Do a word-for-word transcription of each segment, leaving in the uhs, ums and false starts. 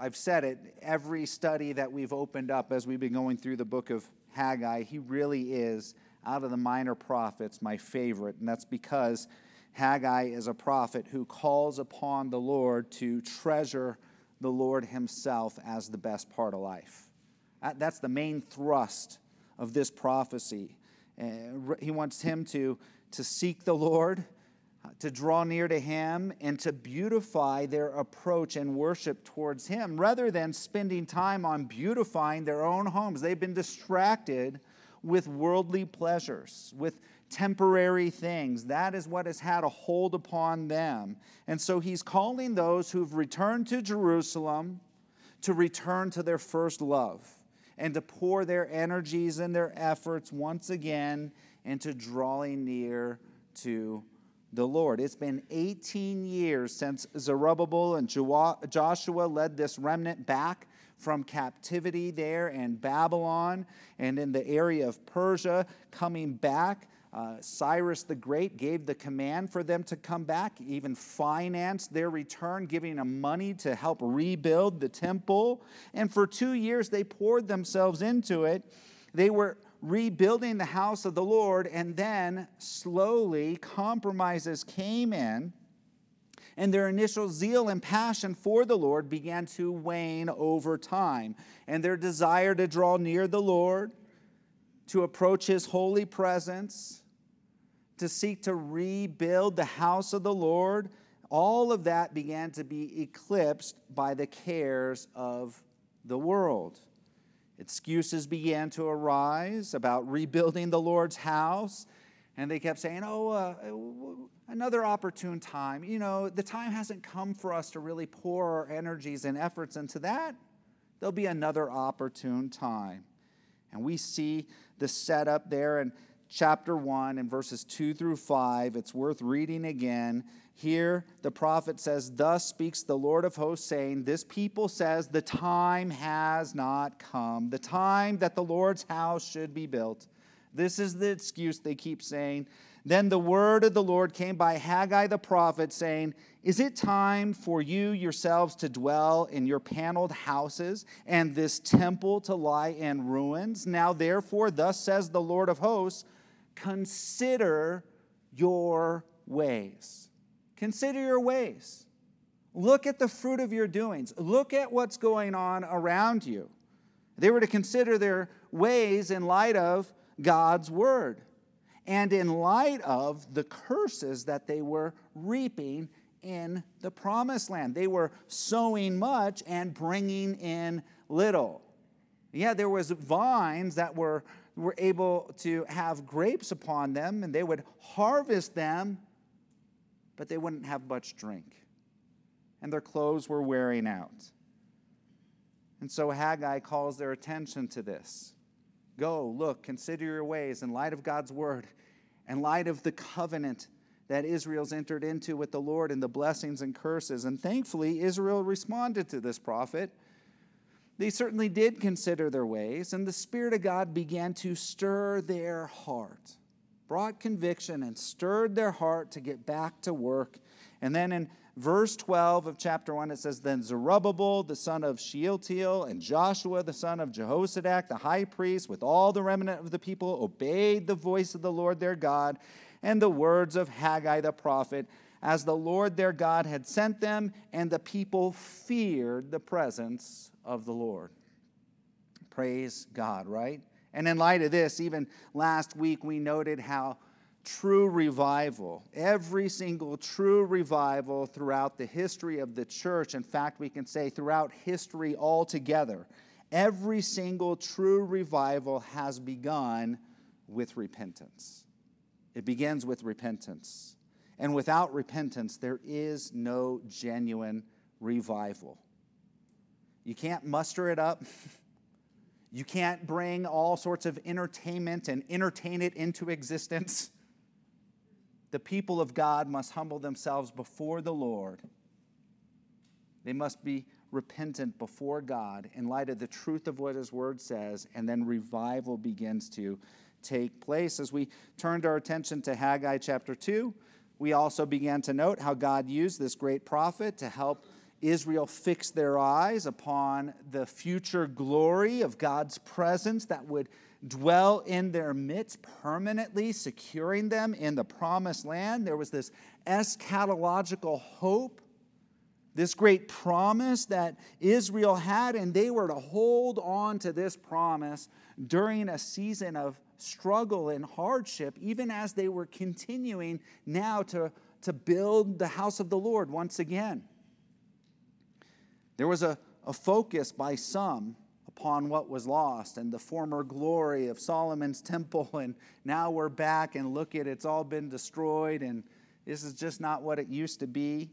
I've said it, every study that we've opened up as we've been going through the book of Haggai, he really is, out of the minor prophets, my favorite. And that's because Haggai is a prophet who calls upon the Lord to treasure the Lord himself as the best part of life. That's the main thrust of this prophecy. He wants him to, to seek the Lord, to draw near to him, and to beautify their approach and worship towards him, rather than spending time on beautifying their own homes. They've been distracted with worldly pleasures, with temporary things. That is what has had a hold upon them. And so he's calling those who've returned to Jerusalem to return to their first love, and to pour their energies and their efforts once again into drawing near to the Lord. It's been eighteen years since Zerubbabel and Joshua led this remnant back from captivity there in Babylon and in the area of Persia, coming back. Uh, Cyrus the Great gave the command for them to come back, even financed their return, giving them money to help rebuild the temple. And for two years, they poured themselves into it. They were rebuilding the house of the Lord, and then slowly compromises came in, and their initial zeal and passion for the Lord began to wane over time. And their desire to draw near the Lord, to approach his holy presence, to seek to rebuild the house of the Lord, all of that began to be eclipsed by the cares of the world. Excuses began to arise about rebuilding the Lord's house, and they kept saying, oh, uh, another opportune time. You know, the time hasn't come for us to really pour our energies and efforts into that. There'll be another opportune time. And we see the setup there in chapter one and verses two through five. It's worth reading again. Here the prophet says, thus speaks the Lord of hosts, saying, this people says the time has not come, the time that the Lord's house should be built. This is the excuse they keep saying. Then the word of the Lord came by Haggai the prophet, saying, is it time for you yourselves to dwell in your paneled houses, and this temple to lie in ruins? Now therefore, thus says the Lord of hosts, consider your ways. Consider your ways. Look at the fruit of your doings. Look at what's going on around you. They were to consider their ways in light of God's word, and in light of the curses that they were reaping in the promised land. They were sowing much and bringing in little. Yeah, there was vines that were, were able to have grapes upon them, and they would harvest them, but they wouldn't have much drink. And their clothes were wearing out. And so Haggai calls their attention to this. Go, look, consider your ways in light of God's word, in light of the covenant that Israel's entered into with the Lord and the blessings and curses. And thankfully, Israel responded to this prophet. They certainly did consider their ways, and the Spirit of God began to stir their heart, brought conviction and stirred their heart to get back to work. And then in verse twelve of chapter one, it says, then Zerubbabel, the son of Shealtiel, and Joshua, the son of Jehozadak, the high priest, with all the remnant of the people, obeyed the voice of the Lord their God and the words of Haggai the prophet, as the Lord their God had sent them, and the people feared the presence of the Lord. Praise God, right? And in light of this, even last week we noted how true revival, every single true revival throughout the history of the church, in fact, we can say throughout history altogether, every single true revival has begun with repentance. It begins with repentance. And without repentance, there is no genuine revival. You can't muster it up. You can't bring all sorts of entertainment and entertain it into existence. The people of God must humble themselves before the Lord. They must be repentant before God in light of the truth of what His Word says, and then revival begins to take place. As we turned our attention to Haggai chapter two, we also began to note how God used this great prophet to help Israel fix their eyes upon the future glory of God's presence that would dwell in their midst permanently, securing them in the promised land. There was this eschatological hope, this great promise that Israel had, and they were to hold on to this promise during a season of struggle and hardship, even as they were continuing now to, to build the house of the Lord once again. There was a, a focus by some upon what was lost and the former glory of Solomon's temple, and now we're back and look at it, it's all been destroyed, and this is just not what it used to be.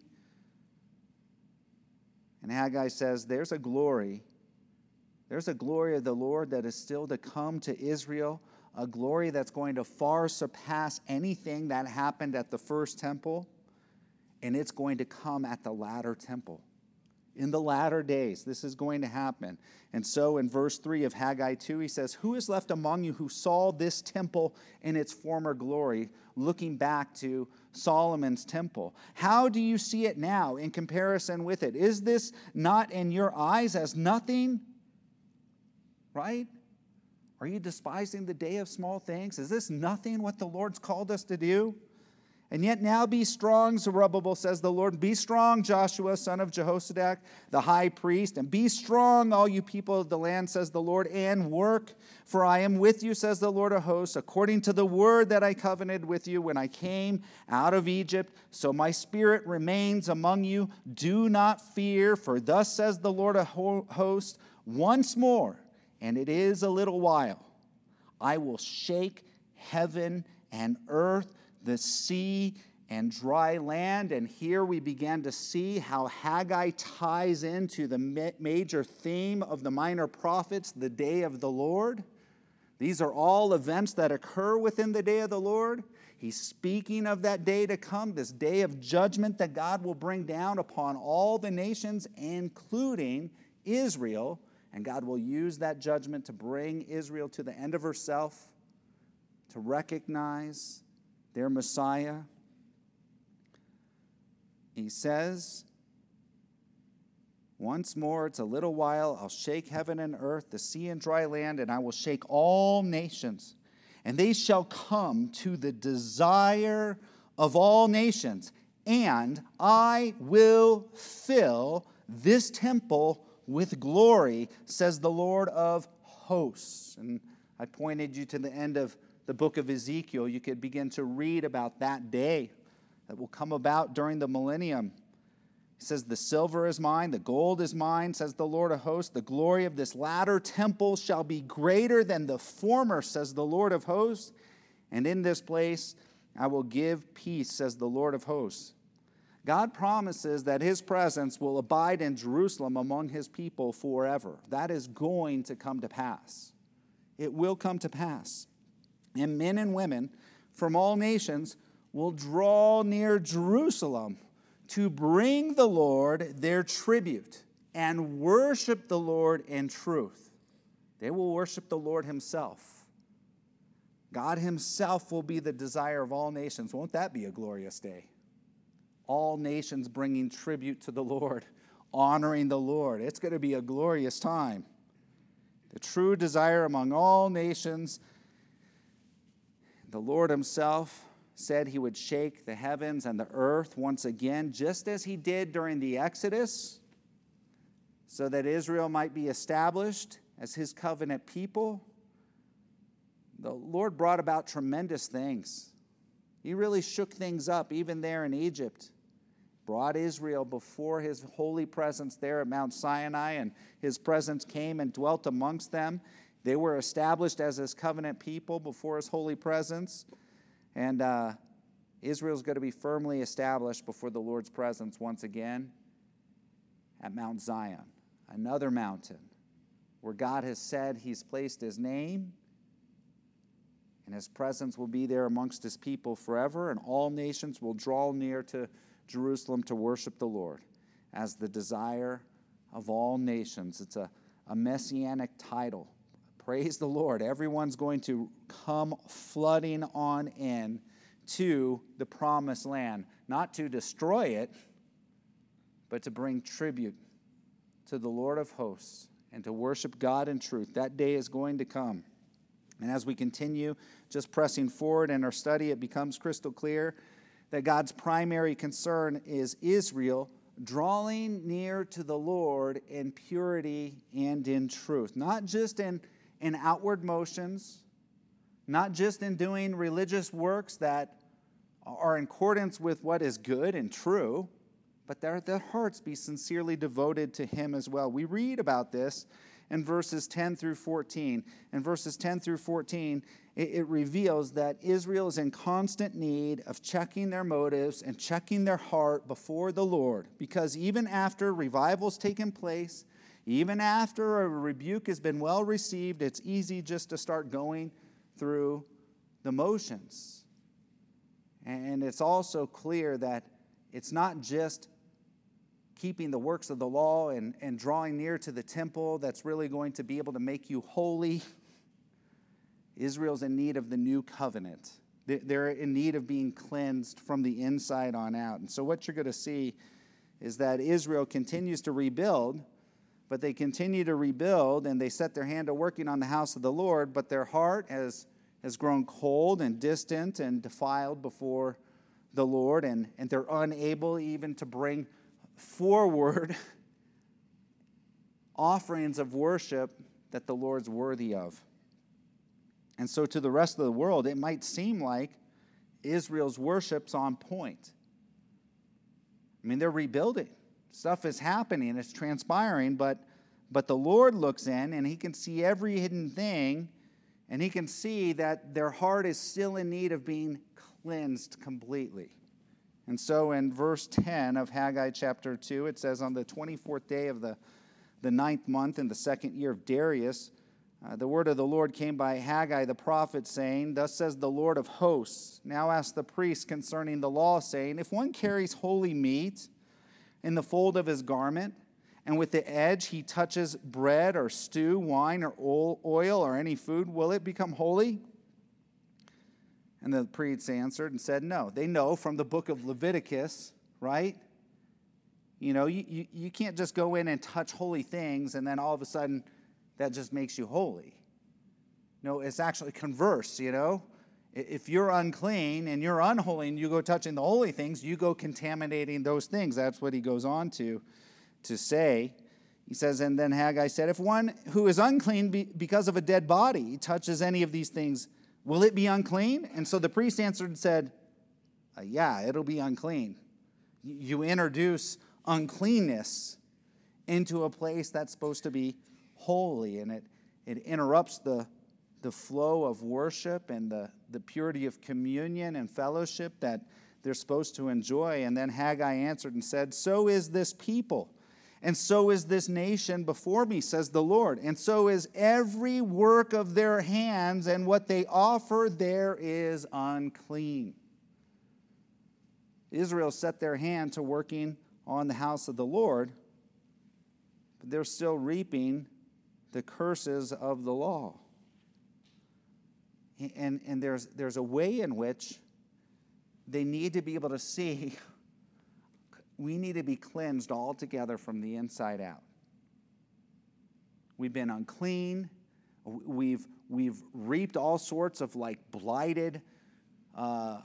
And Haggai says, there's a glory. There's a glory of the Lord that is still to come to Israel, a glory that's going to far surpass anything that happened at the first temple, and it's going to come at the latter temple. In the latter days, this is going to happen. And so in verse three of Haggai two, he says, who is left among you who saw this temple in its former glory, looking back to Solomon's temple? How do you see it now in comparison with it? Is this not in your eyes as nothing? Right? Are you despising the day of small things? Is this nothing what the Lord's called us to do? And yet now be strong, Zerubbabel, says the Lord. Be strong, Joshua, son of Jehozadak, the high priest. And be strong, all you people of the land, says the Lord, and work. For I am with you, says the Lord of hosts, according to the word that I covenanted with you when I came out of Egypt. So my spirit remains among you. Do not fear, for thus says the Lord of hosts, once more, and it is a little while, I will shake heaven and earth, the sea and dry land. And here we began to see how Haggai ties into the major theme of the minor prophets, the day of the Lord. These are all events that occur within the day of the Lord. He's speaking of that day to come, this day of judgment that God will bring down upon all the nations, including Israel. And God will use that judgment to bring Israel to the end of herself, to recognize their Messiah. He says, once more, it's a little while, I'll shake heaven and earth, the sea and dry land, and I will shake all nations. And they shall come to the desire of all nations. And I will fill this temple with glory, says the Lord of hosts. And I pointed you to the end of the book of Ezekiel. You could begin to read about that day that will come about during the millennium. He says, the silver is mine, the gold is mine, says the Lord of hosts. The glory of this latter temple shall be greater than the former, says the Lord of hosts. And in this place I will give peace, says the Lord of hosts. God promises that his presence will abide in Jerusalem among his people forever. That is going to come to pass. It will come to pass. And men and women from all nations will draw near Jerusalem to bring the Lord their tribute and worship the Lord in truth. They will worship the Lord himself. God himself will be the desire of all nations. Won't that be a glorious day? All nations bringing tribute to the Lord, honoring the Lord. It's going to be a glorious time. The true desire among all nations. The Lord himself said he would shake the heavens and the earth once again, just as he did during the Exodus, so that Israel might be established as his covenant people. The Lord brought about tremendous things. He really shook things up, even there in Egypt. Brought Israel before his holy presence there at Mount Sinai, and his presence came and dwelt amongst them. They were established as his covenant people before his holy presence. And uh, Israel's going to be firmly established before the Lord's presence once again at Mount Zion, another mountain where God has said he's placed his name, and his presence will be there amongst his people forever, and all nations will draw near to Jerusalem to worship the Lord as the desire of all nations. It's a, a messianic title. Praise the Lord. Everyone's going to come flooding on in to the promised land, not to destroy it, but to bring tribute to the Lord of hosts and to worship God in truth. That day is going to come. And as we continue just pressing forward in our study, it becomes crystal clear that God's primary concern is Israel drawing near to the Lord in purity and in truth. Not just in, in outward motions, not just in doing religious works that are in accordance with what is good and true, but that their hearts be sincerely devoted to Him as well. We read about this in verses ten through fourteen. In verses ten through fourteen, it, it reveals that Israel is in constant need of checking their motives and checking their heart before the Lord. Because even after revival's taken place, even after a rebuke has been well received, it's easy just to start going through the motions. And it's also clear that it's not just keeping the works of the law and, and drawing near to the temple that's really going to be able to make you holy. Israel's in need of the new covenant. They're in need of being cleansed from the inside on out. And so what you're going to see is that Israel continues to rebuild, but they continue to rebuild and they set their hand to working on the house of the Lord, but their heart has, has grown cold and distant and defiled before the Lord, and, and they're unable even to bring forward offerings of worship that the Lord's worthy of. And so to the rest of the world, it might seem like Israel's worship's on point. I mean, they're rebuilding. Stuff is happening, it's transpiring, but, but the Lord looks in and He can see every hidden thing, and He can see that their heart is still in need of being cleansed completely. And so in verse ten of Haggai chapter two, it says, on the twenty-fourth day of the, the ninth month in the second year of Darius, uh, the word of the Lord came by Haggai the prophet, saying, Thus says the Lord of hosts, now ask the priest concerning the law, saying, If one carries holy meat in the fold of his garment, and with the edge he touches bread or stew, wine or oil or any food, will it become holy? And the priests answered and said, no. They know from the book of Leviticus, right? You know, you, you, you can't just go in and touch holy things and then all of a sudden that just makes you holy. No, it's actually converse, you know. If you're unclean and you're unholy and you go touching the holy things, you go contaminating those things. That's what he goes on to, to say. He says, and then Haggai said, if one who is unclean be, because of a dead body touches any of these things, will it be unclean? And so the priest answered and said, uh, yeah, it'll be unclean. You introduce uncleanness into a place that's supposed to be holy, and it, it interrupts the, the flow of worship and the, the purity of communion and fellowship that they're supposed to enjoy. And then Haggai answered and said, so is this people, and so is this nation before me, says the Lord. And so is every work of their hands, and what they offer there is unclean. Israel set their hand to working on the house of the Lord, but they're still reaping the curses of the law. And, and there's, there's a way in which they need to be able to see we need to be cleansed altogether from the inside out. We've been unclean. We've, we've reaped all sorts of like blighted uh,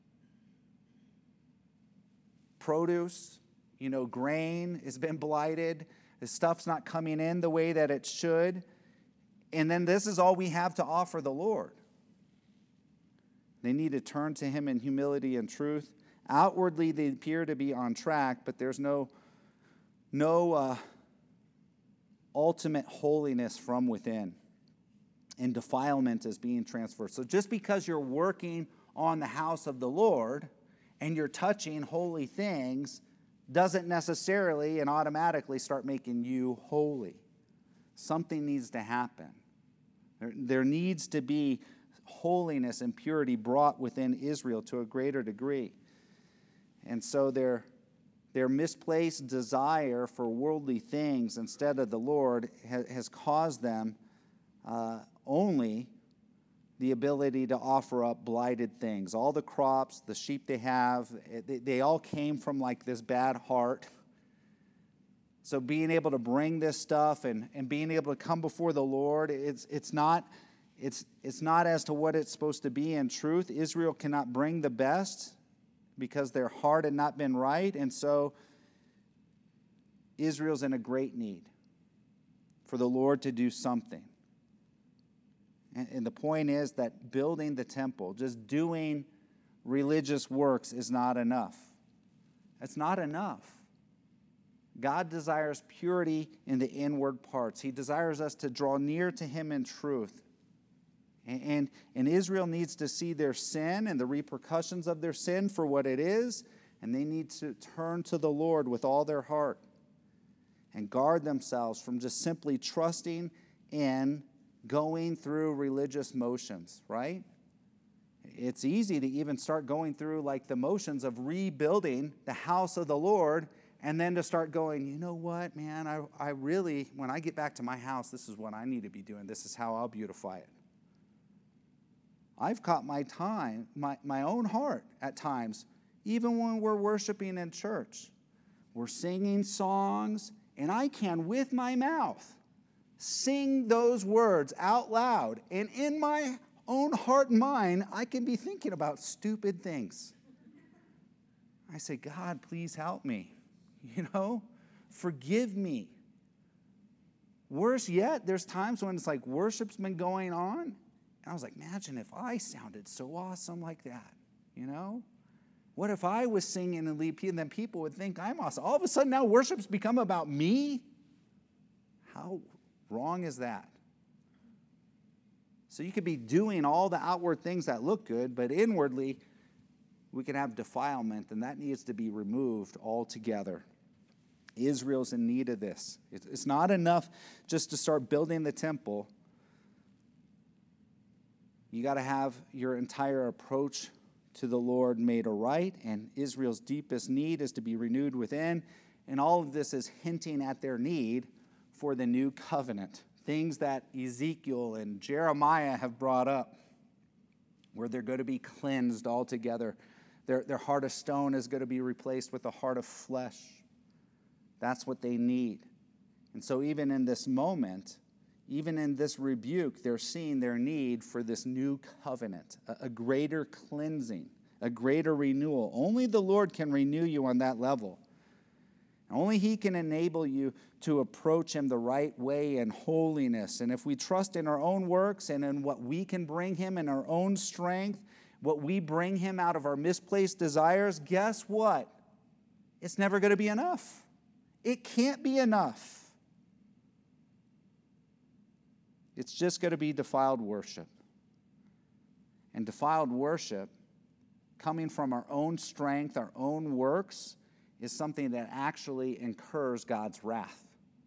produce. You know, grain has been blighted. The stuff's not coming in the way that it should. And then this is all we have to offer the Lord. They need to turn to Him in humility and truth. Outwardly, they appear to be on track, but there's no, no uh, ultimate holiness from within. And defilement is being transferred. So just because you're working on the house of the Lord and you're touching holy things doesn't necessarily and automatically start making you holy. Something needs to happen. There, there needs to be holiness and purity brought within Israel to a greater degree. And so their, their misplaced desire for worldly things instead of the Lord ha, has caused them uh, only the ability to offer up blighted things. All the crops, the sheep they have, they, they all came from like this bad heart. So being able to bring this stuff and, and being able to come before the Lord, it's it's not it's it's not as to what it's supposed to be in truth. Israel cannot bring the best because their heart had not been right, and so Israel's in a great need for the Lord to do something. And, and the point is that building the temple, just doing religious works is not enough. It's not enough. God desires purity in the inward parts. He desires us to draw near to Him in truth. And, and, and Israel needs to see their sin and the repercussions of their sin for what it is, and they need to turn to the Lord with all their heart and guard themselves from just simply trusting in going through religious motions, right? It's easy to even start going through like the motions of rebuilding the house of the Lord, and then to start going, you know what, man, I, I really, when I get back to my house, this is what I need to be doing. This is how I'll beautify it. I've caught my time, my, my own heart at times, even when we're worshiping in church. We're singing songs, and I can, with my mouth, sing those words out loud. And in my own heart and mind, I can be thinking about stupid things. I say, God, please help me. You know, forgive me. Worse yet, there's times when it's like worship's been going on, and I was like, imagine if I sounded so awesome like that, you know? What if I was singing and lead people, and then people would think I'm awesome? All of a sudden now worship's become about me? How wrong is that? So you could be doing all the outward things that look good, but inwardly we can have defilement, and that needs to be removed altogether. Israel's in need of this. It's not enough just to start building the temple. You got to have your entire approach to the Lord made aright, and Israel's deepest need is to be renewed within, and all of this is hinting at their need for the new covenant, things that Ezekiel and Jeremiah have brought up, where they're going to be cleansed altogether. Their, their heart of stone is going to be replaced with a heart of flesh. That's what they need. And so even in this moment, even in this rebuke, they're seeing their need for this new covenant, a, a greater cleansing, a greater renewal. Only the Lord can renew you on that level. Only He can enable you to approach Him the right way in holiness. And if we trust in our own works and in what we can bring Him in our own strength, what we bring Him out of our misplaced desires, guess what? It's never going to be enough. It can't be enough. It's just going to be defiled worship. And defiled worship, coming from our own strength, our own works, is something that actually incurs God's wrath.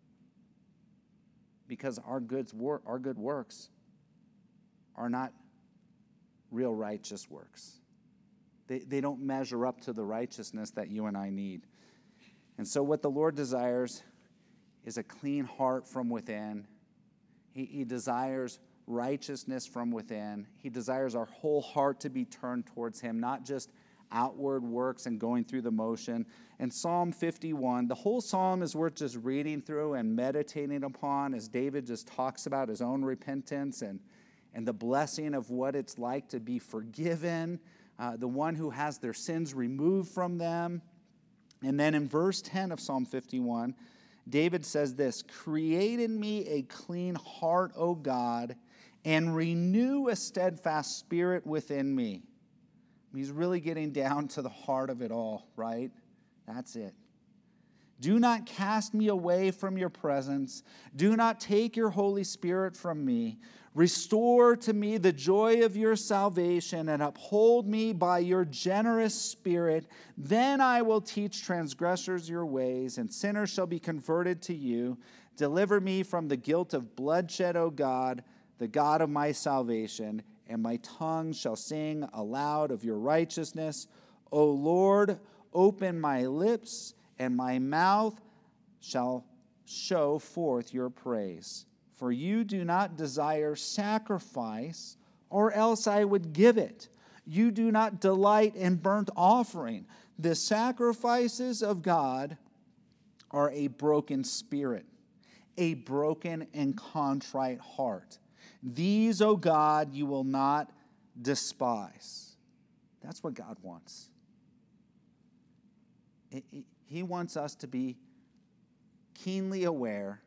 Because our good, wor- our good works are not real righteous works. They, they don't measure up to the righteousness that you and I need. And so what the Lord desires is a clean heart from within. He, he desires righteousness from within. He desires our whole heart to be turned towards Him, not just outward works and going through the motion. And Psalm fifty-one, the whole psalm is worth just reading through and meditating upon as David just talks about his own repentance and, and the blessing of what it's like to be forgiven, uh, the one who has their sins removed from them. And then in verse ten of Psalm fifty-one, David says this, "Create in me a clean heart, O God, and renew a steadfast spirit within me." He's really getting down to the heart of it all, right? That's it. "Do not cast me away from your presence. Do not take your Holy Spirit from me. Restore to me the joy of your salvation and uphold me by your generous spirit. Then I will teach transgressors your ways, and sinners shall be converted to you. Deliver me from the guilt of bloodshed, O God, the God of my salvation, and my tongue shall sing aloud of your righteousness. O Lord, open my lips, and my mouth shall show forth your praise. For you do not desire sacrifice, or else I would give it. You do not delight in burnt offering. The sacrifices of God are a broken spirit, a broken and contrite heart. These, O God, you will not despise. That's what God wants. He wants us to be keenly aware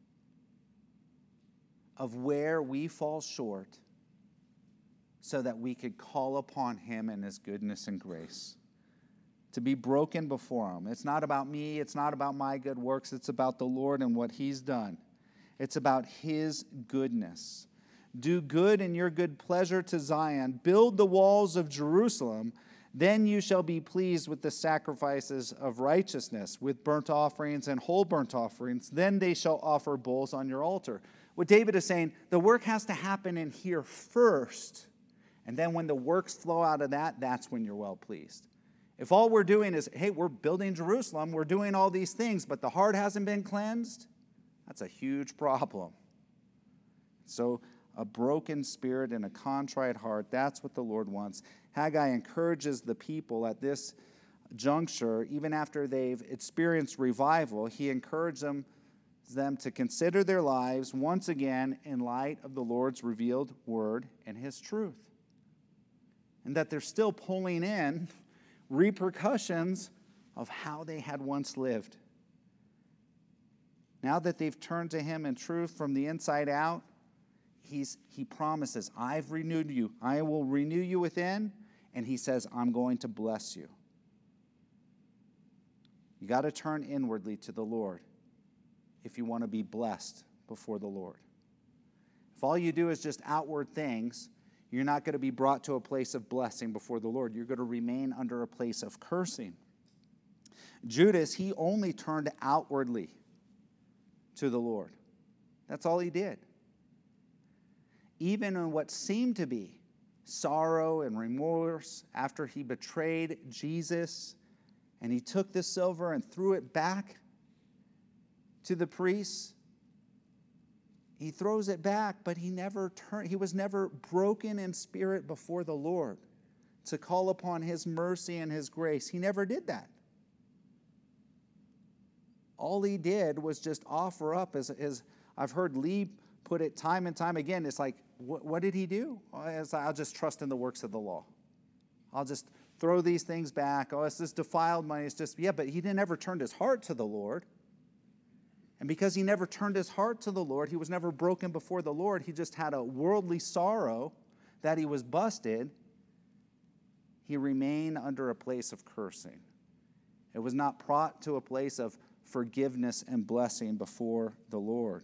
of where we fall short so that we could call upon him in his goodness and grace. To be broken before him. It's not about me. It's not about my good works. It's about the Lord and what he's done. It's about his goodness. Do good in your good pleasure to Zion. Build the walls of Jerusalem. Then you shall be pleased with the sacrifices of righteousness, with burnt offerings and whole burnt offerings. Then they shall offer bulls on your altar. What David is saying, the work has to happen in here first. And then when the works flow out of that, that's when you're well pleased. If all we're doing is, hey, we're building Jerusalem, we're doing all these things, but the heart hasn't been cleansed, that's a huge problem. So a broken spirit and a contrite heart, that's what the Lord wants. Haggai encourages the people at this juncture, even after they've experienced revival, he encouraged them, them to consider their lives once again in light of the Lord's revealed word and his truth. And that they're still pulling in repercussions of how they had once lived. Now that they've turned to him in truth from the inside out, he's, he promises, I've renewed you. I will renew you within. And he says, I'm going to bless you. You got to turn inwardly to the Lord if you want to be blessed before the Lord. If all you do is just outward things, you're not going to be brought to a place of blessing before the Lord. You're going to remain under a place of cursing. Judas, he only turned outwardly to the Lord. That's all he did. Even in what seemed to be sorrow and remorse after he betrayed Jesus, and he took the silver and threw it back to the priests. He throws it back, but he never turned, he was never broken in spirit before the Lord to call upon his mercy and his grace. He never did that. All he did was just offer up, as, as I've heard Lee put it time and time again, it's like, what, what did he do? It's like, I'll just trust in the works of the law. I'll just throw these things back. Oh, it's this defiled money. It's just, yeah, but he didn't ever turn his heart to the Lord. And because he never turned his heart to the Lord, he was never broken before the Lord. He just had a worldly sorrow that he was busted. He remained under a place of cursing. It was not brought to a place of forgiveness and blessing before the Lord.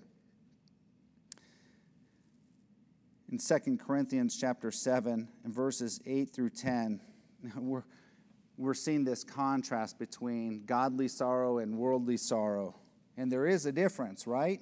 In Second Corinthians chapter seven, and verses eight through ten, we're, we're seeing this contrast between godly sorrow and worldly sorrow. And there is a difference, right?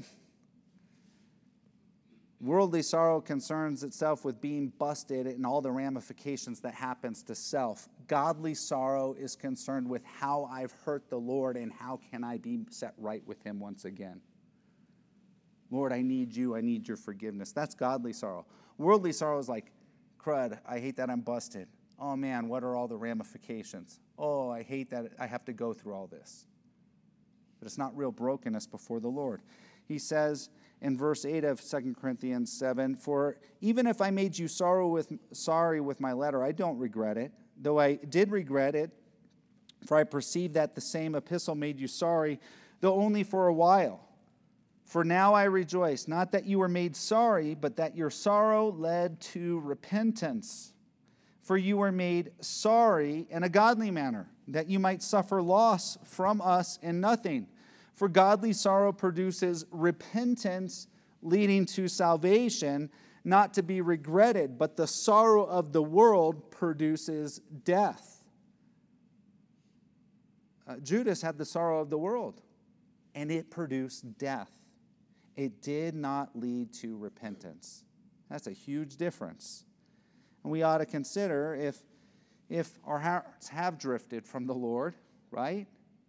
Worldly sorrow concerns itself with being busted and all the ramifications that happens to self. Godly sorrow is concerned with how I've hurt the Lord and how can I be set right with him once again. Lord, I need you. I need your forgiveness. That's godly sorrow. Worldly sorrow is like, crud, I hate that I'm busted. Oh man, what are all the ramifications? Oh, I hate that I have to go through all this. But it's not real brokenness before the Lord. He says in verse eight of Second Corinthians seven, for even if I made you sorrow with, sorry with my letter, I don't regret it, though I did regret it, for I perceive that the same epistle made you sorry, though only for a while. For now I rejoice, not that you were made sorry, but that your sorrow led to repentance. For you were made sorry in a godly manner, that you might suffer loss from us in nothing. For godly sorrow produces repentance leading to salvation, not to be regretted, but the sorrow of the world produces death. Uh, Judas had the sorrow of the world, and it produced death. It did not lead to repentance. That's a huge difference. And we ought to consider if, if our hearts have drifted from the Lord, right?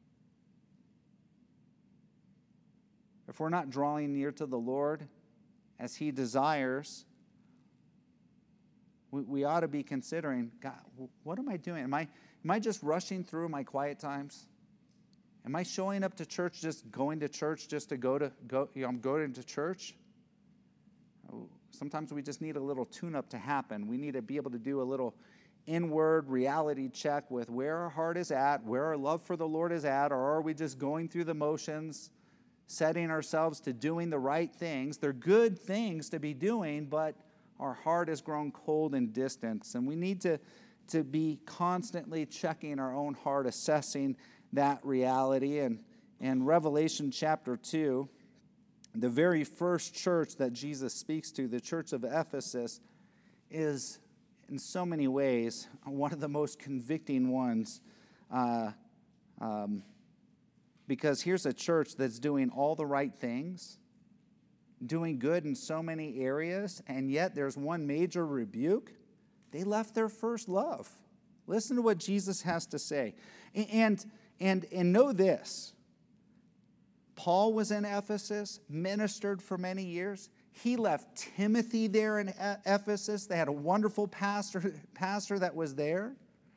If we're not drawing near to the Lord as he desires, we, we ought to be considering, God, what am I doing? Am I, am I just rushing through my quiet times? Am I showing up to church, just going to church just to go to go? You know, I'm going to church. Sometimes we just need a little tune-up to happen. We need to be able to do a little inward reality check with where our heart is at, where our love for the Lord is at, or are we just going through the motions, setting ourselves to doing the right things? They're good things to be doing, but our heart has grown cold and distant, and we need to, to be constantly checking our own heart, assessing that reality. And in Revelation chapter two, the very first church that Jesus speaks to, the church of Ephesus, is in so many ways one of the most convicting ones. Uh, um, because here's a church that's doing all the right things, doing good in so many areas, and yet there's one major rebuke. They left their first love. Listen to what Jesus has to say. And, and, and know this. Paul was in Ephesus, ministered for many years. He left Timothy there in Ephesus. They had a wonderful pastor, pastor that was there.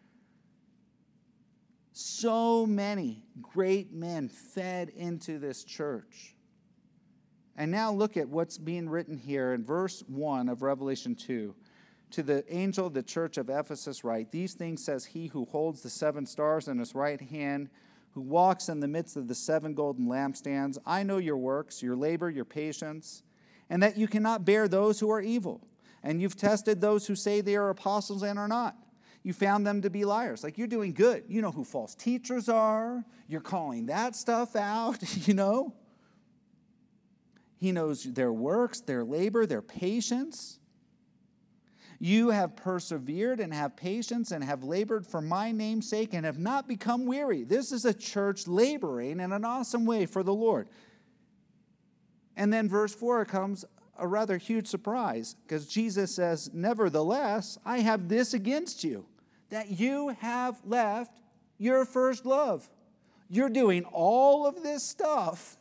So many great men fed into this church. And now look at what's being written here in verse one of Revelation two. To the angel of the church of Ephesus write, these things says he who holds the seven stars in his right hand, who walks in the midst of the seven golden lampstands. I know your works, your labor, your patience, and that you cannot bear those who are evil. And you've tested those who say they are apostles and are not. You found them to be liars. Like, you're doing good. You know who false teachers are. You're calling that stuff out, you know. He knows their works, their labor, their patience. You have persevered and have patience and have labored for my name's sake and have not become weary. This is a church laboring in an awesome way for the Lord. And then verse four comes a rather huge surprise, because Jesus says, nevertheless, I have this against you, that you have left your first love. You're doing all of this stuff,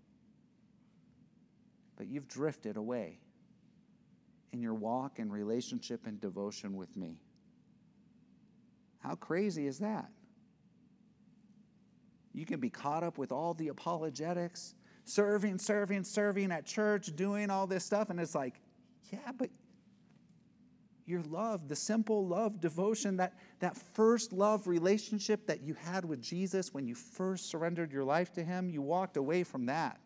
but you've drifted away in your walk and relationship and devotion with me. How crazy is that? You can be caught up with all the apologetics, serving, serving, serving at church, doing all this stuff, and it's like, yeah, but your love, the simple love, devotion, that, that first love relationship that you had with Jesus when you first surrendered your life to him, you walked away from that.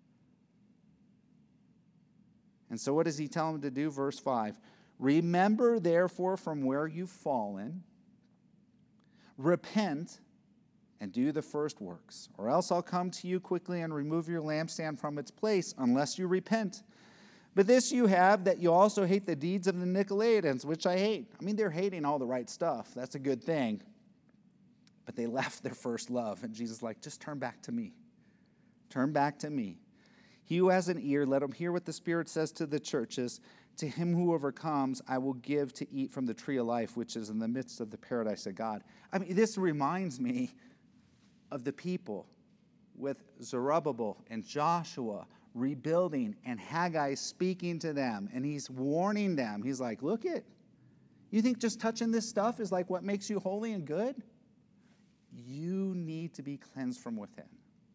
And so what does he tell him to do? Verse five, remember therefore from where you've fallen, repent, and do the first works, or else I'll come to you quickly and remove your lampstand from its place, unless you repent. But this you have, that you also hate the deeds of the Nicolaitans, which I hate. I mean, they're hating all the right stuff. That's a good thing. But they left their first love. And Jesus is like, just turn back to me. Turn back to me. He who has an ear, let him hear what the Spirit says to the churches. To him who overcomes, I will give to eat from the tree of life, which is in the midst of the paradise of God. I mean, this reminds me of the people with Zerubbabel and Joshua rebuilding, and Haggai speaking to them, and he's warning them. He's like, look it, you think just touching this stuff is like what makes you holy and good? You need to be cleansed from within.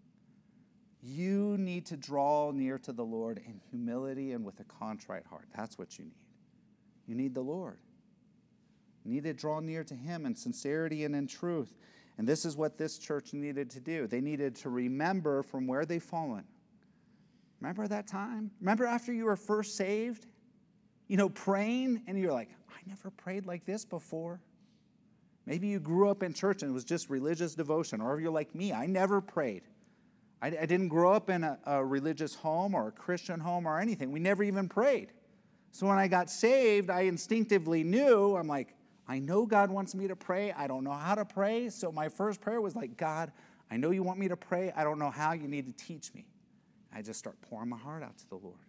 You need to draw near to the Lord in humility and with a contrite heart. That's what you need. You need the Lord. You need to draw near to him in sincerity and in truth. And this is what this church needed to do. They needed to remember from where they've fallen. Remember that time? Remember after you were first saved? You know, praying, and you're like, I never prayed like this before. Maybe you grew up in church and it was just religious devotion. Or you're like me, I never prayed. I, I didn't grow up in a, a religious home or a Christian home or anything. We never even prayed. So when I got saved, I instinctively knew, I'm like, I know God wants me to pray. I don't know how to pray. So my first prayer was like, God, I know you want me to pray. I don't know how. You need to teach me. I just start pouring my heart out to the Lord.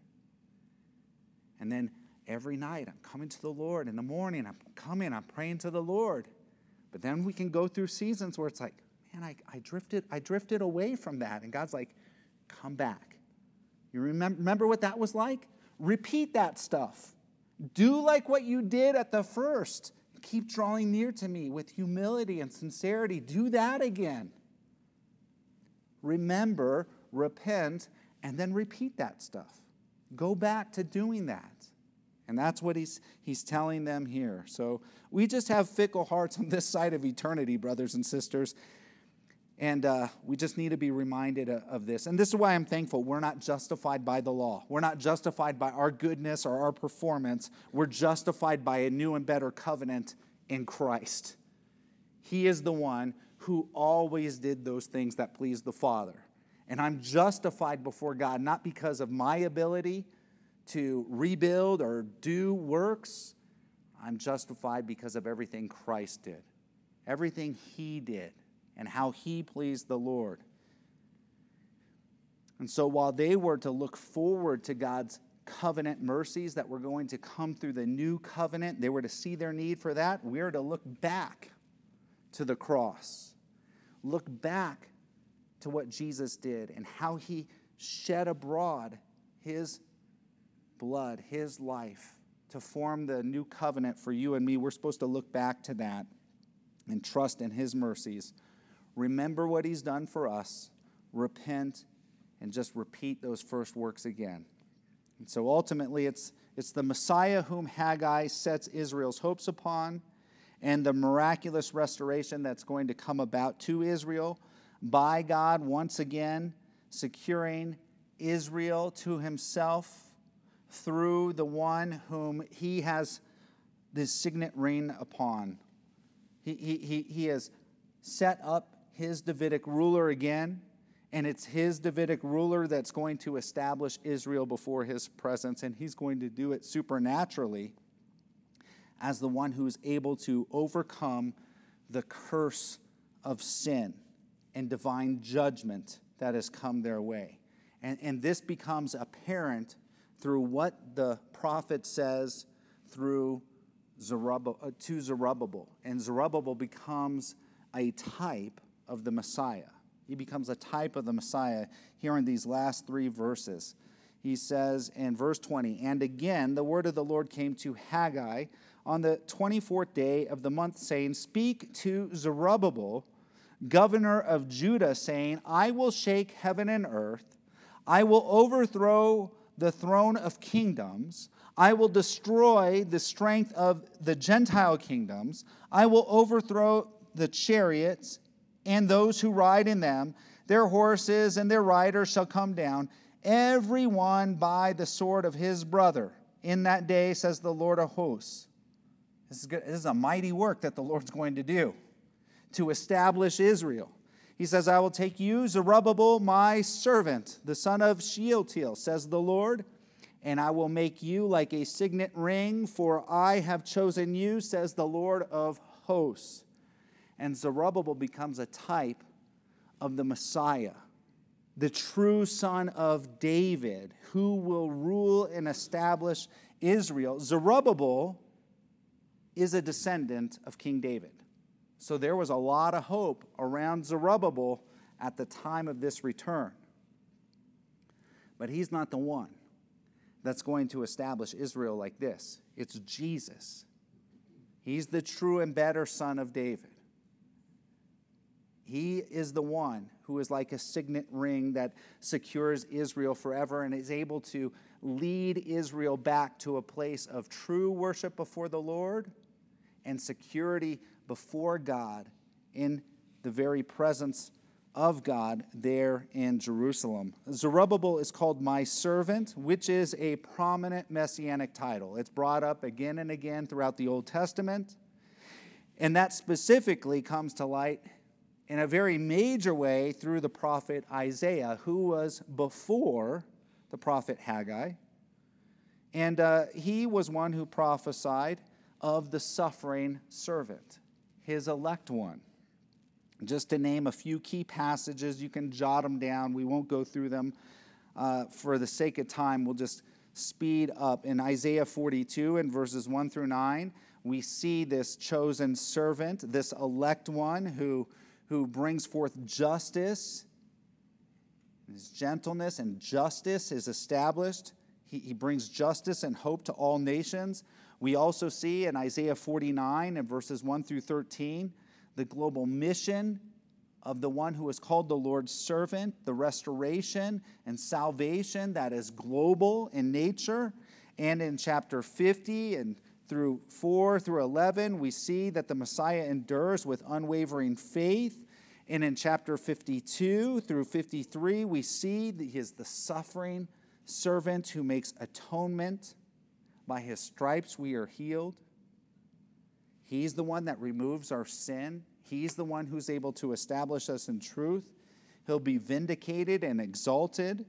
And then every night I'm coming to the Lord. In the morning I'm coming, I'm praying to the Lord. But then we can go through seasons where it's like, man, I, I drifted I drifted away from that. And God's like, come back. You remember, remember what that was like? Repeat that stuff. Do like what you did at the first. Keep drawing near to me with humility and sincerity. Do that again. remember, repent, and then repeat that stuff. Go back to doing that. And that's what he's he's telling them here. So we just have fickle hearts on this side of eternity, brothers and sisters. And uh, we just need to be reminded of, of this. And this is why I'm thankful. We're not justified by the law. We're not justified by our goodness or our performance. We're justified by a new and better covenant in Christ. He is the one who always did those things that pleased the Father. And I'm justified before God, not because of my ability to rebuild or do works. I'm justified because of everything Christ did, everything he did, and how he pleased the Lord. And so while they were to look forward to God's covenant mercies that were going to come through the new covenant, they were to see their need for that. We are to look back to the cross, look back to what Jesus did and how he shed abroad his blood, his life, to form the new covenant for you and me. We're supposed to look back to that and trust in his mercies. Remember what he's done for us, repent, and just repeat those first works again. And so ultimately, it's, it's the Messiah whom Haggai sets Israel's hopes upon, and the miraculous restoration that's going to come about to Israel by God once again, securing Israel to himself through the one whom he has this signet ring upon. He, he, he, he has set up his Davidic ruler again, and it's his Davidic ruler that's going to establish Israel before his presence, and he's going to do it supernaturally as the one who's able to overcome the curse of sin and divine judgment that has come their way. And, and this becomes apparent through what the prophet says through Zerubbabel, uh, to Zerubbabel. And Zerubbabel becomes a type of the Messiah. He becomes a type of the Messiah here in these last three verses. He says in verse twenty, "And again the word of the Lord came to Haggai on the twenty-fourth day of the month, saying, Speak to Zerubbabel, governor of Judah, saying, I will shake heaven and earth. I will overthrow the throne of kingdoms. I will destroy the strength of the Gentile kingdoms. I will overthrow the chariots and those who ride in them. Their horses and their riders shall come down, every one by the sword of his brother. In that day, says the Lord of hosts." This is, good. This is a mighty work that the Lord's going to do to establish Israel. He says, "I will take you, Zerubbabel, my servant, the son of Shealtiel, says the Lord, and I will make you like a signet ring, for I have chosen you, says the Lord of hosts." And Zerubbabel becomes a type of the Messiah, the true son of David, who will rule and establish Israel. Zerubbabel is a descendant of King David. So there was a lot of hope around Zerubbabel at the time of this return. But he's not the one that's going to establish Israel like this. It's Jesus. He's the true and better son of David. He is the one who is like a signet ring that secures Israel forever and is able to lead Israel back to a place of true worship before the Lord and security before God in the very presence of God there in Jerusalem. Zerubbabel is called my servant, which is a prominent messianic title. It's brought up again and again throughout the Old Testament, and that specifically comes to light in a very major way through the prophet Isaiah, who was before the prophet Haggai. And uh, he was one who prophesied of the suffering servant, his elect one. Just to name a few key passages, you can jot them down. We won't go through them. Uh, for the sake of time, we'll just speed up. In Isaiah forty-two, in verses one through nine, we see this chosen servant, this elect one who who brings forth justice. His gentleness and justice is established. He, he brings justice and hope to all nations. We also see in Isaiah forty-nine, in verses one through thirteen, the global mission of the one who is called the Lord's servant, the restoration and salvation that is global in nature. And in chapter fifty and through four through eleven, we see that the Messiah endures with unwavering faith. And in chapter fifty-two through fifty-three, we see that he is the suffering servant who makes atonement. By his stripes we are healed. He's the one that removes our sin. He's the one who's able to establish us in truth. He'll be vindicated and exalted.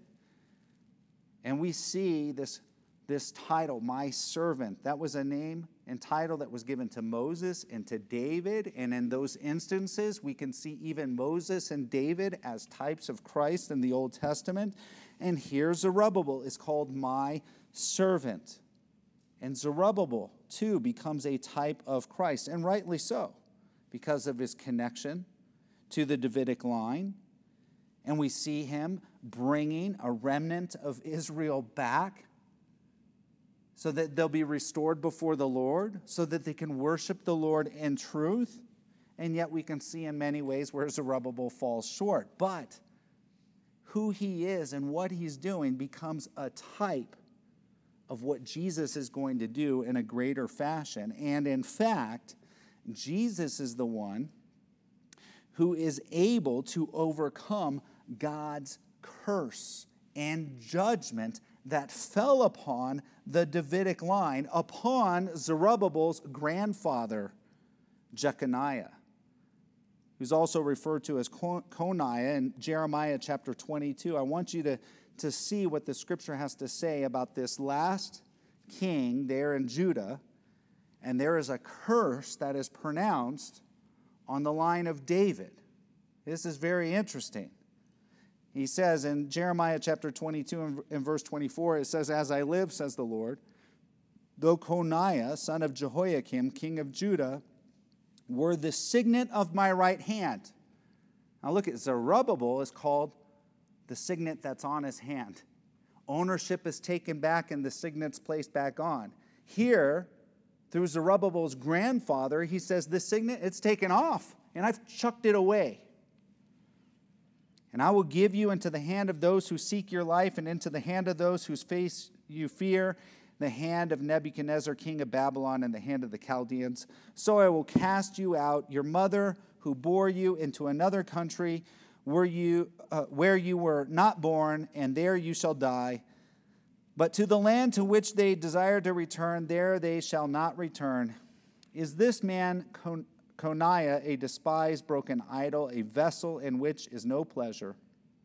And we see this, this title, my servant. That was a name and title that was given to Moses and to David. And in those instances, we can see even Moses and David as types of Christ in the Old Testament. And here Zerubbabel is called my servant. And Zerubbabel, too, becomes a type of Christ, and rightly so, because of his connection to the Davidic line. And we see him bringing a remnant of Israel back so that they'll be restored before the Lord, so that they can worship the Lord in truth. And yet we can see in many ways where Zerubbabel falls short. But who he is and what he's doing becomes a type of what Jesus is going to do in a greater fashion. And in fact, Jesus is the one who is able to overcome God's curse and judgment that fell upon the Davidic line, upon Zerubbabel's grandfather, Jeconiah, who's also referred to as Coniah in Jeremiah chapter twenty-two. I want you to to see what the scripture has to say about this last king there in Judah. And there is a curse that is pronounced on the line of David. This is very interesting. He says in Jeremiah chapter twenty-two and verse twenty-four, it says, "As I live, says the Lord, though Coniah, son of Jehoiakim, king of Judah, were the signet of my right hand." Now look at Zerubbabel is called the signet that's on his hand. Ownership is taken back and the signet's placed back on. Here, through Zerubbabel's grandfather, he says, this signet, it's taken off, and I've chucked it away. "And I will give you into the hand of those who seek your life, and into the hand of those whose face you fear, the hand of Nebuchadnezzar, king of Babylon, and the hand of the Chaldeans. So I will cast you out, your mother who bore you, into another country, where you, uh, where you were not born, and there you shall die. But to the land to which they desire to return, there they shall not return. Is this man Con- Coniah a despised, broken idol, a vessel in which is no pleasure?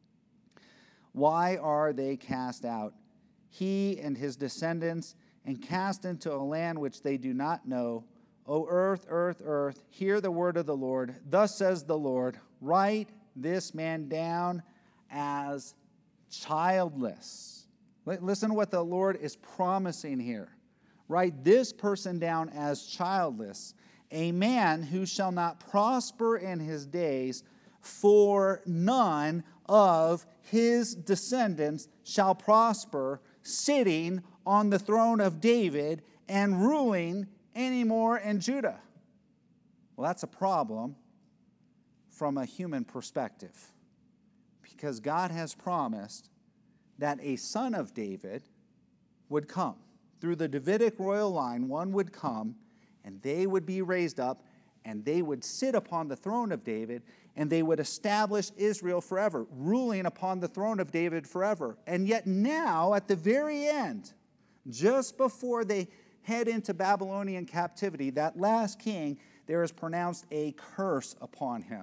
Why are they cast out, he and his descendants, and cast into a land which they do not know? O earth, earth, earth, hear the word of the Lord. Thus says the Lord, write this man down as childless." Listen to what the Lord is promising here. Write this person down as childless, a man who shall not prosper in his days, for none of his descendants shall prosper, sitting on the throne of David and ruling anymore in Judah. Well, that's a problem from a human perspective, because God has promised that a son of David would come. Through the Davidic royal line, one would come, and they would be raised up, and they would sit upon the throne of David, and they would establish Israel forever, ruling upon the throne of David forever. And yet now, at the very end, just before they head into Babylonian captivity, that last king, there is pronounced a curse upon him,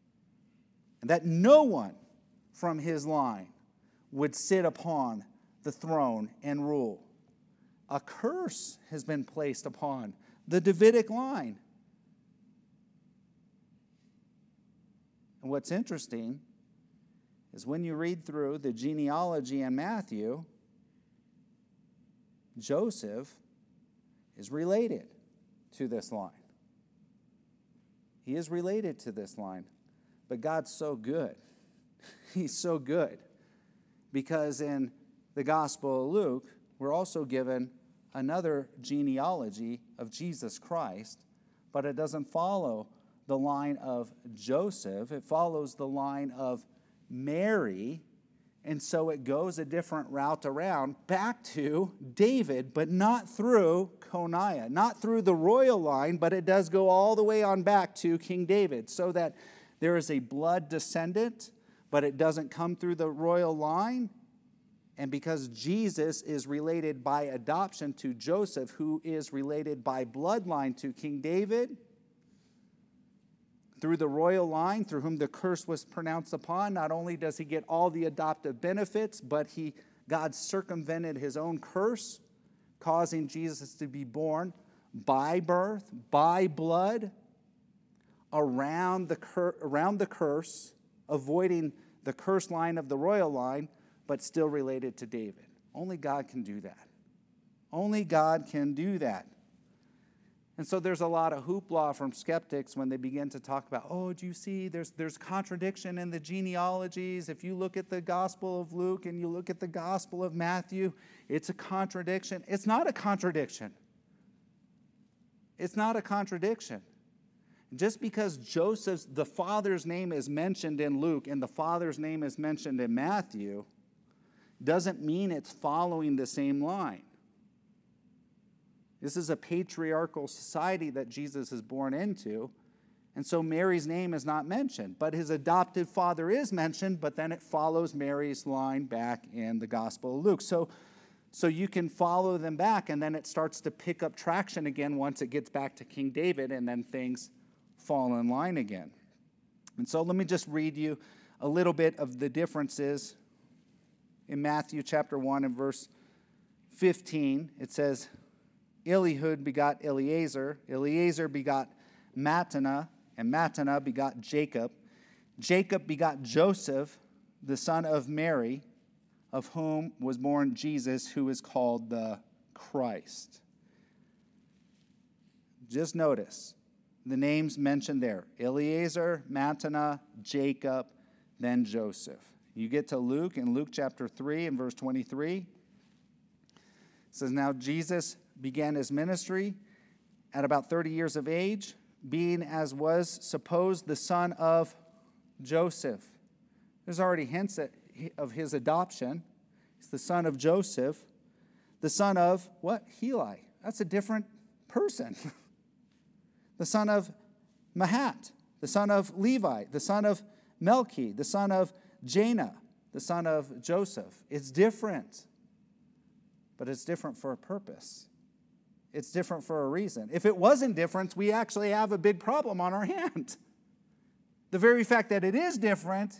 and that no one from his line would sit upon the throne and rule. A curse has been placed upon the Davidic line. And what's interesting is when you read through the genealogy in Matthew, Joseph is related to this line. He is related to this line. But God's so good. He's so good. Because in the Gospel of Luke, we're also given another genealogy of Jesus Christ, but it doesn't follow the line of Joseph. It follows the line of Mary. And so it goes a different route around back to David, but not through Coniah, not through the royal line, but it does go all the way on back to King David, so that there is a blood descendant, but it doesn't come through the royal line. And because Jesus is related by adoption to Joseph, who is related by bloodline to King David, through the royal line, through whom the curse was pronounced upon, not only does he get all the adoptive benefits, but he God circumvented his own curse, causing Jesus to be born by birth, by blood, around the, cur- around the curse, avoiding the curse line of the royal line, but still related to David. Only God can do that. Only God can do that. And so there's a lot of hoopla from skeptics when they begin to talk about, oh, do you see, there's, there's contradiction in the genealogies. If you look at the Gospel of Luke and you look at the Gospel of Matthew, it's a contradiction. It's not a contradiction. It's not a contradiction. Just because Joseph's, the father's name is mentioned in Luke and the father's name is mentioned in Matthew, doesn't mean it's following the same line. This is a patriarchal society that Jesus is born into, and so Mary's name is not mentioned. But his adopted father is mentioned, but then it follows Mary's line back in the Gospel of Luke. So, so you can follow them back, and then it starts to pick up traction again once it gets back to King David, and then things fall in line again. And so let me just read you a little bit of the differences. In Matthew chapter one and verse fifteen, it says, Eliud begot Eleazar, Eleazar begot Mattana, and Mattana begot Jacob. Jacob begot Joseph, the son of Mary, of whom was born Jesus, who is called the Christ. Just notice the names mentioned there: Eleazar, Mattana, Jacob, then Joseph. You get to Luke, in Luke chapter three and verse twenty-three. It says, now Jesus began his ministry at about thirty years of age, being as was supposed the son of Joseph. There's already hints of his adoption. He's the son of Joseph, the son of what? Heli. That's a different person. The son of Mahat, the son of Levi, the son of Melchi, the son of Jana, the son of Joseph. It's different, but it's different for a purpose. It's different for a reason. If it wasn't different, we actually have a big problem on our hand. The very fact that it is different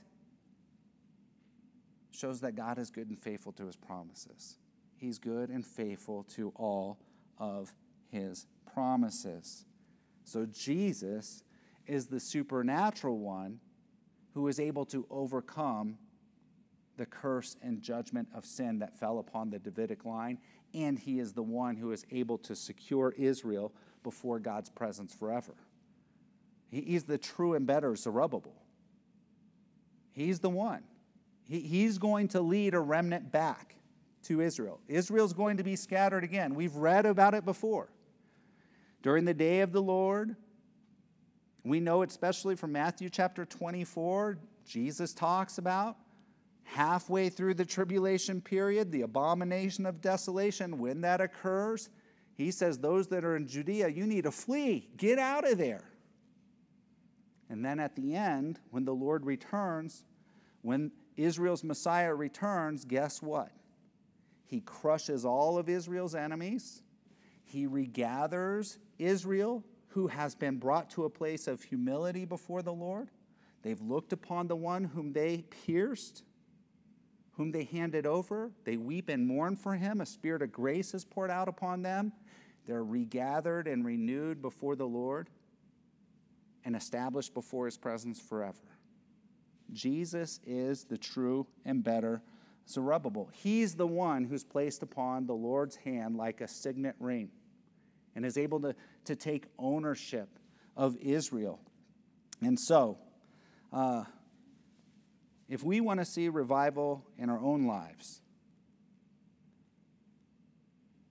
shows that God is good and faithful to his promises. He's good and faithful to all of his promises. So Jesus is the supernatural one who is able to overcome the curse and judgment of sin that fell upon the Davidic line, and he is the one who is able to secure Israel before God's presence forever. He, he's the true and better Zerubbabel. He's the one. He, he's going to lead a remnant back to Israel. Israel's going to be scattered again. We've read about it before. During the day of the Lord, we know it especially from Matthew chapter twenty-four, Jesus talks about halfway through the tribulation period, the abomination of desolation, when that occurs, he says, those that are in Judea, you need to flee. Get out of there. And then at the end, when the Lord returns, when Israel's Messiah returns, guess what? He crushes all of Israel's enemies. He regathers Israel, who has been brought to a place of humility before the Lord. They've looked upon the one whom they pierced, whom they handed over. They weep and mourn for him. A spirit of grace is poured out upon them. They're regathered and renewed before the Lord and established before his presence forever. Jesus is the true and better Zerubbabel. He's the one who's placed upon the Lord's hand like a signet ring and is able to, to take ownership of Israel. And so, uh, if we want to see revival in our own lives,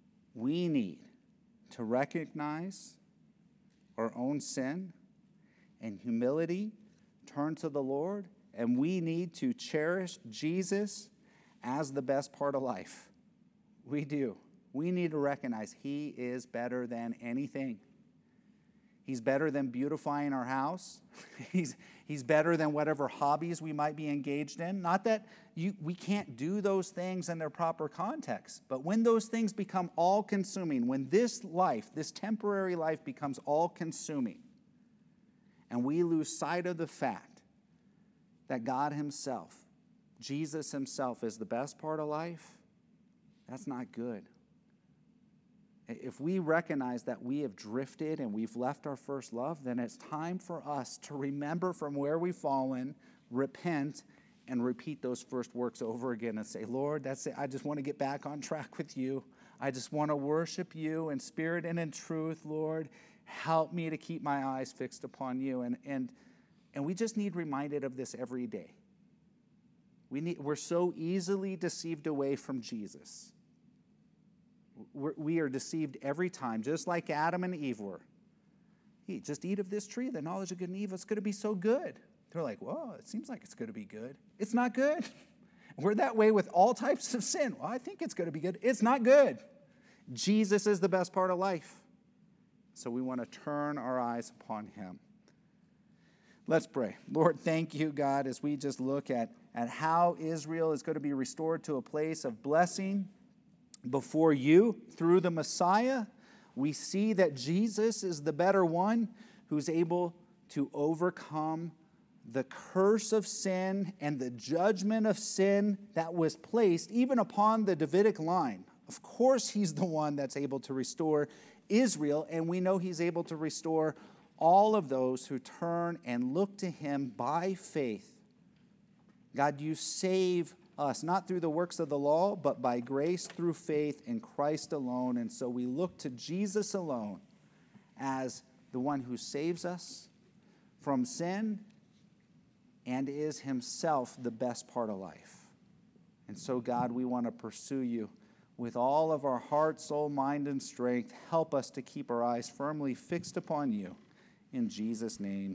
we need to recognize our own sin and humility, turn to the Lord, and we need to cherish Jesus as the best part of life. We do. We need to recognize he is better than anything. He's better than beautifying our house. He's, he's better than whatever hobbies we might be engaged in. Not that you, we can't do those things in their proper context, but when those things become all-consuming, when this life, this temporary life becomes all-consuming, and we lose sight of the fact that God himself, Jesus himself, is the best part of life, that's not good. If we recognize that we have drifted and we've left our first love, then it's time for us to remember from where we've fallen, repent, and repeat those first works over again and say, Lord, that's it. I just want to get back on track with you. I just want to worship you in spirit and in truth, Lord. Help me to keep my eyes fixed upon you. And, and, and we just need reminded of this every day. We need, we're so easily deceived away from Jesus. We're, we are deceived every time, just like Adam and Eve were. Hey, just eat of this tree, the knowledge of good and evil, it's going to be so good. They're like, well, it seems like it's going to be good. It's not good. We're that way with all types of sin. Well, I think it's going to be good. It's not good. Jesus is the best part of life. So we want to turn our eyes upon him. Let's pray. Lord, thank you, God, as we just look at, at how Israel is going to be restored to a place of blessing before you through the Messiah. We see that Jesus is the better one who's able to overcome the curse of sin and the judgment of sin that was placed even upon the Davidic line. Of course, he's the one that's able to restore Israel, and we know he's able to restore all of those who turn and look to him by faith. God, you save us, not through the works of the law, but by grace through faith in Christ alone. And so we look to Jesus alone as the one who saves us from sin and is himself the best part of life. And so, God, we want to pursue you with all of our heart, soul, mind, and strength. Help us to keep our eyes firmly fixed upon you. In Jesus' name.